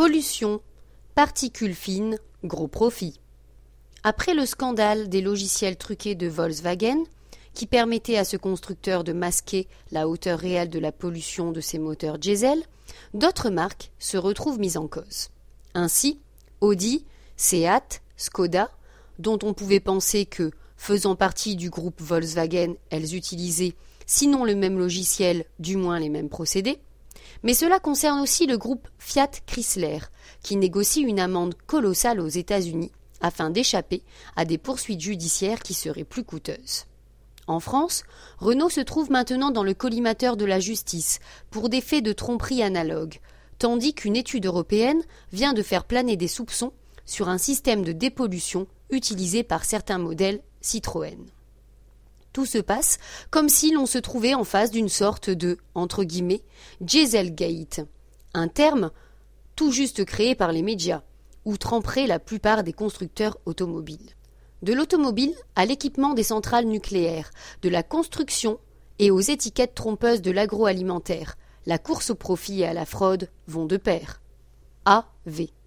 Pollution, particules fines, gros profit. Après le scandale des logiciels truqués de Volkswagen, qui permettaient à ce constructeur de masquer la hauteur réelle de la pollution de ses moteurs diesel, d'autres marques se retrouvent mises en cause. Ainsi, Audi, Seat, Skoda, dont on pouvait penser que, faisant partie du groupe Volkswagen, elles utilisaient, sinon le même logiciel, du moins les mêmes procédés. Mais cela concerne aussi le groupe Fiat Chrysler, qui négocie une amende colossale aux États-Unis afin d'échapper à des poursuites judiciaires qui seraient plus coûteuses. En France, Renault se trouve maintenant dans le collimateur de la justice pour des faits de tromperie analogue, tandis qu'une étude européenne vient de faire planer des soupçons sur un système de dépollution utilisé par certains modèles Citroën. Tout se passe comme si l'on se trouvait en face d'une sorte de, entre guillemets, Dieselgate, un terme tout juste créé par les médias, où tremperaient la plupart des constructeurs automobiles. De l'automobile à l'équipement des centrales nucléaires, de la construction et aux étiquettes trompeuses de l'agroalimentaire, la course au profit et à la fraude vont de pair. AV.